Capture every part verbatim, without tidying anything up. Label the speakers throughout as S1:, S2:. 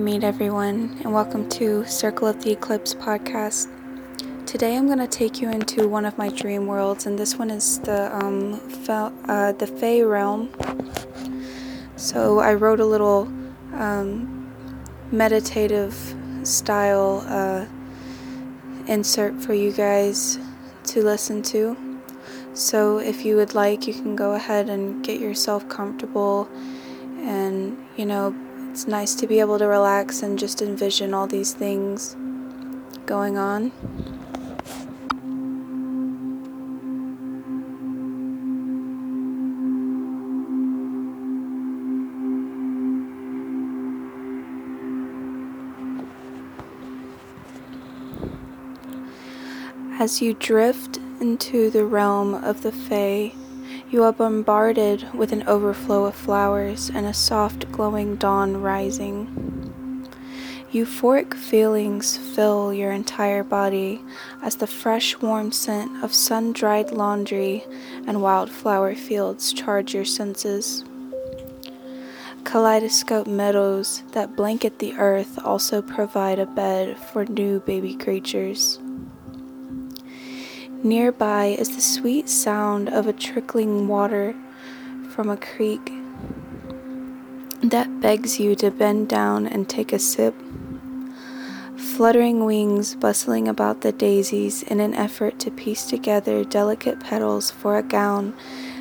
S1: meet everyone, and welcome to Circle of the Eclipse podcast. Today I'm going to take you into one of my dream worlds, and this one is the um, fa- uh, the Fae realm. So I wrote a little um, meditative style uh, insert for you guys to listen to. So if you would like, you can go ahead and get yourself comfortable, and you know, it's nice to be able to relax and just envision all these things going on. As you drift into the realm of the Fae, you are bombarded with an overflow of flowers and a soft glowing dawn rising. Euphoric feelings fill your entire body as the fresh warm scent of sun-dried laundry and wildflower fields charge your senses. Kaleidoscope meadows that blanket the earth also provide a bed for new baby creatures. Nearby is the sweet sound of a trickling water from a creek that begs you to bend down and take a sip. Fluttering wings bustling about the daisies in an effort to piece together delicate petals for a gown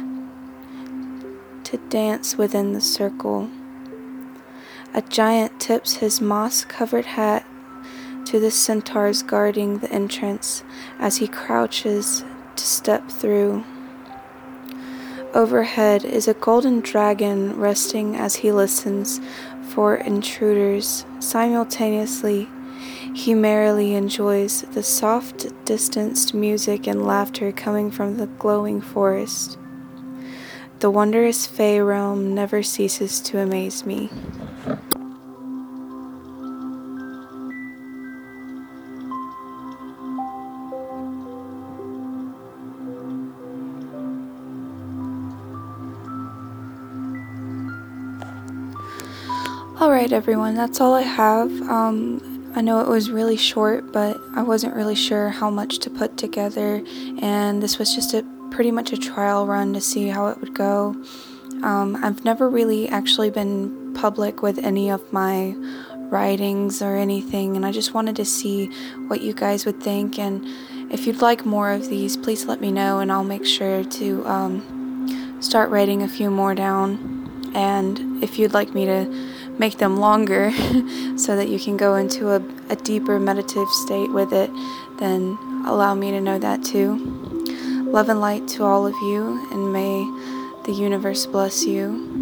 S1: to dance within the circle. A giant tips his moss-covered hat to the centaurs guarding the entrance as he crouches to step through. Overhead is a golden dragon resting as he listens for intruders. Simultaneously, he merrily enjoys the soft, distanced music and laughter coming from the glowing forest. The wondrous Fae realm never ceases to amaze me. Alright everyone, that's all I have. Um, I know it was really short, but I wasn't really sure how much to put together, and this was just a pretty much a trial run to see how it would go. Um, I've never really actually been public with any of my writings or anything, and I just wanted to see what you guys would think, and if you'd like more of these, please let me know, and I'll make sure to um, start writing a few more down. And if you'd like me to make them longer so that you can go into a, a deeper meditative state with it, then allow me to know that too. Love and light to all of you, and may the universe bless you.